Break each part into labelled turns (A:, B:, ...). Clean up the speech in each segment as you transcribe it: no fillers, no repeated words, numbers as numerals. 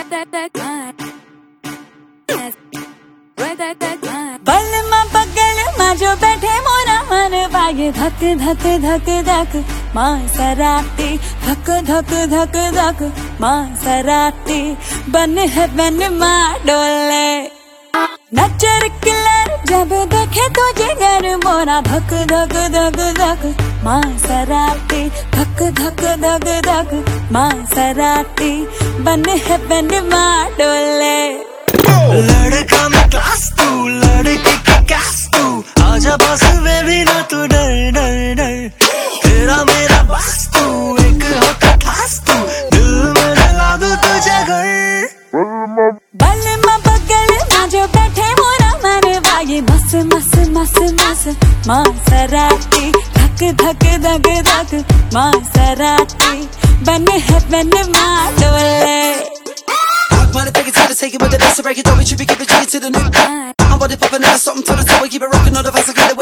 A: बलमा बगल में जो बैठे मोरा मन वागे धक धक धक धक माँ सराती धक धक धक धक माँ सराती बन है बन माँ डोले नजर किलर जब देखे तो जिगर मोरा धक धक धक धक माँ सराती धक धक धक धक माँ सराती बन है बन माँ डोले
B: लड़का मैं क्लास तू लड़की की क्लास तू आजा बस में भी ना तू डर डर डर तेरा मेरा बस तू एक होता खास तू दिल में लगा दो तुझे घर
A: बलमा बगल में जो बैठे मोरा मन वागे मस मस मस मस माँ सराती धक धक धक धक माँ सराती बन है बन माँ डोले
B: wanna take it to the take it with the best, break it down, we should be giving it to the new. I'm body popping out, something to the top, we keep it rocking, all the vibes are good.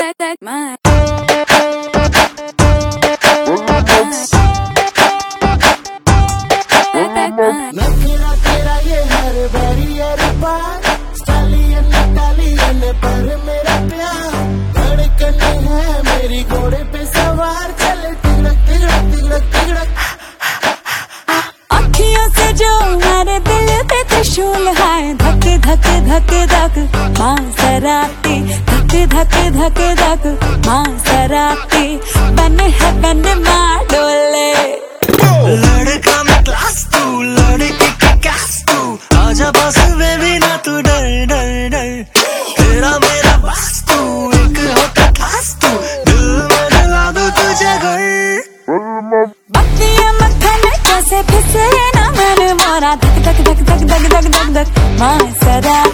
C: नखरा तेरा ये हर barrier पार stallion टालियन पर मेरा प्यार धड़कन है मेरी घोड़े पे सवार चले तिगड़क तिगड़क तिगड़क तिगड़क
A: अखियों से जो हमारे दिल पे त्रिशूल है धक धक धक धक माँ सराती धक धक धक धक माँ सराती बन है बन माँ डोले
B: लड़का मैं क्लास तू लड़की की क्लास तू आजा बस में भी ना तू डर डर डर तेरा मेरा बस तू एक होता खास तू दिल में लगा दो तुझे घर
A: बत्तियां मक्खन कैसे फिसले ना मन मोरा धक धक धक धक धक धक धक धक माँ सरा